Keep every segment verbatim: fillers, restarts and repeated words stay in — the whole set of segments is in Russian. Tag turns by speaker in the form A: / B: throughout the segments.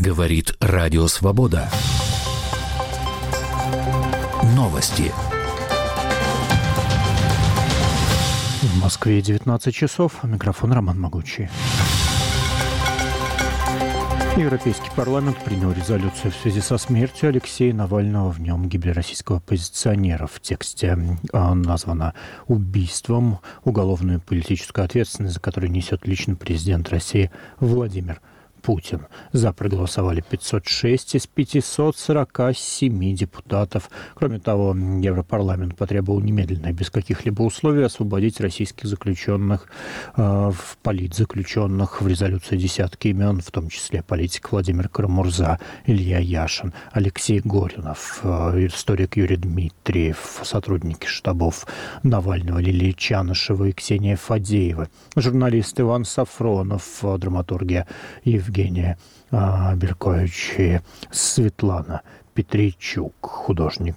A: Говорит Радио Свобода. Новости.
B: В Москве девятнадцать часов. Микрофон Роман Могучий. Европейский парламент принял резолюцию в связи со смертью Алексея Навального. В нем гибель российского оппозиционера. В тексте названо убийством. Уголовную и политическую ответственность, за которую несет лично президент России Владимир Путин. За проголосовали пятьсот шесть из пятисот сорока семи депутатов. Кроме того, Европарламент потребовал немедленно и без каких-либо условий освободить российских заключенных, э, политзаключенных. В резолюции десятки имен, в том числе политик Владимир Карамурза, Илья Яшин, Алексей Горинов, э, историк Юрий Дмитриев, сотрудники штабов Навального Лилия Чанышева и Ксения Фадеева, журналист Иван Сафронов, драматургия Евгения Евгения а, Беркович и Светлана Петричук, художник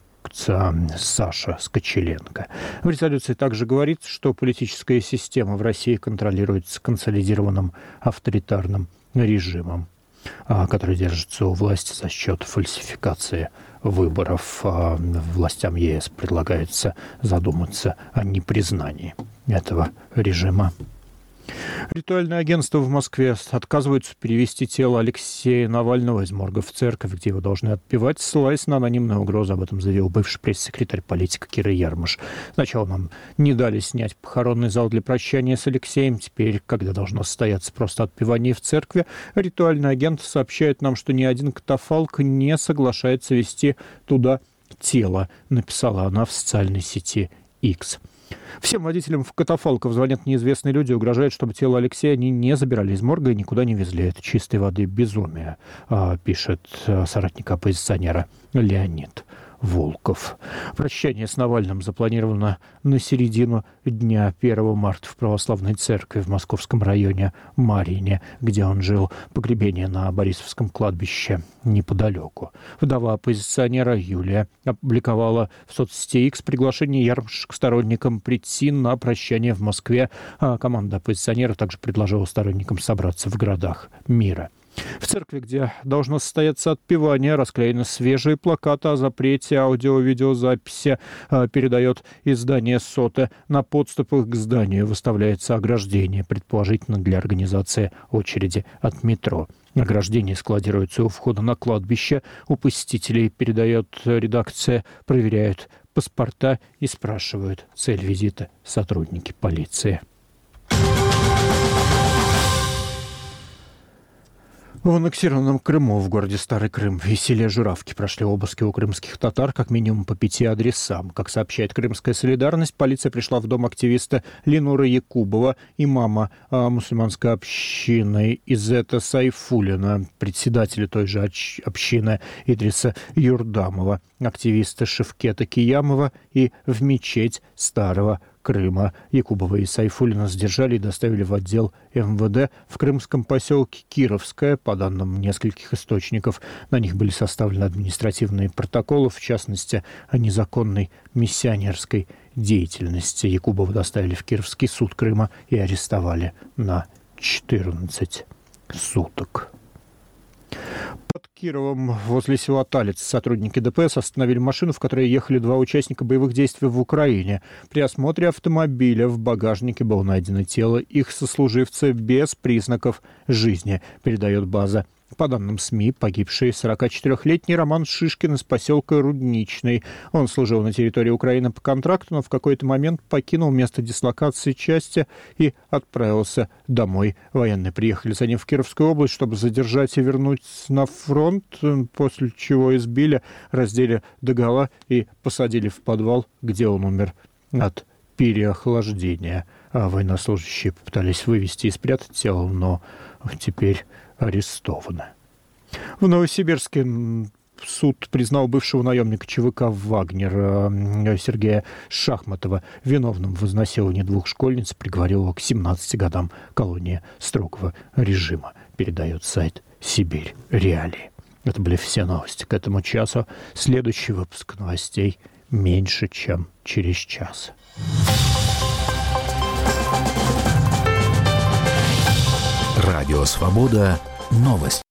B: Саша Скочеленко. В резолюции также говорится, что политическая система в России контролируется консолидированным авторитарным режимом, а, который держится у власти за счет фальсификации выборов. А, властям ЕС предлагается задуматься о непризнании этого режима. Ритуальное агентство в Москве отказываются перевести тело Алексея Навального из морга в церковь, где его должны отпевать, ссылаясь на анонимную угрозу. Об этом заявил бывший пресс-секретарь политика Кира Ярмыш. Сначала нам не дали снять похоронный зал для прощания с Алексеем. Теперь, когда должно состояться просто отпевание в церкви, ритуальный агент сообщает нам, что ни один катафалк не соглашается вести туда тело, написала она в социальной сети X. Всем водителям в катафалков звонят неизвестные люди, угрожают, чтобы тело Алексея они не забирали из морга и никуда не везли. Это чистой воды безумие, пишет соратник оппозиционера Леонид Волков. Прощание с Навальным запланировано на середину дня первого марта в православной церкви в московском районе Марьине, где он жил. Погребение на Борисовском кладбище неподалеку. Вдова оппозиционера Юлия опубликовала в соцсети X приглашение Ярмыша к сторонникам прийти на прощание в Москве. А команда оппозиционера также предложила сторонникам собраться в городах мира. В церкви, где должно состояться отпевание, расклеены свежие плакаты о запрете аудио-видеозаписи, передает издание «Соте». На подступах к зданию выставляется ограждение, предположительно для организации очереди от метро. Ограждение складируется у входа на кладбище. У посетителей, передает редакция, проверяют паспорта и спрашивают цель визита сотрудники полиции. В аннексированном Крыму, в городе Старый Крым и селе Журавки прошли обыски у крымских татар как минимум по пяти адресам. Как сообщает «Крымская солидарность», полиция пришла в дом активиста Ленуры Якубова, имама а, мусульманской общины Изета Сайфуллина, председателя той же общины Идриса Юрдамова, активиста Шевкета Киямова и в мечеть Старого Крыма. Якубова и Сайфуллина задержали и доставили в отдел эм вэ дэ в крымском поселке Кировское. По данным нескольких источников, на них были составлены административные протоколы, в частности, о незаконной миссионерской деятельности. Якубова доставили в Кировский суд Крыма и арестовали на четырнадцать суток. Под Кировом возле села Талец сотрудники дэ пэ эс остановили машину, в которой ехали два участника боевых действий в Украине. При осмотре автомобиля в багажнике было найдено тело их сослуживца без признаков жизни, передает база. По данным СМИ, погибший сорокачетырехлетний Роман Шишкин из поселка Рудничный. Он служил на территории Украины по контракту, но в какой-то момент покинул место дислокации части и отправился домой. Военные приехали за ним в Кировскую область, чтобы задержать и вернуть на фронт, после чего избили, раздели догола и посадили в подвал, где он умер от переохлаждения. А военнослужащие попытались вывести и спрятать тело, но теперь арестованы. В Новосибирске суд признал бывшего наемника ЧВК «Вагнер» Сергея Шахматова виновным в изнасиловании двух школьниц, приговорил его к семнадцати годам колонии строгого режима, передает сайт «Сибирь Реалии». Это были все новости к этому часу. Следующий выпуск новостей меньше, чем через час.
A: Радио «Свобода». Новости.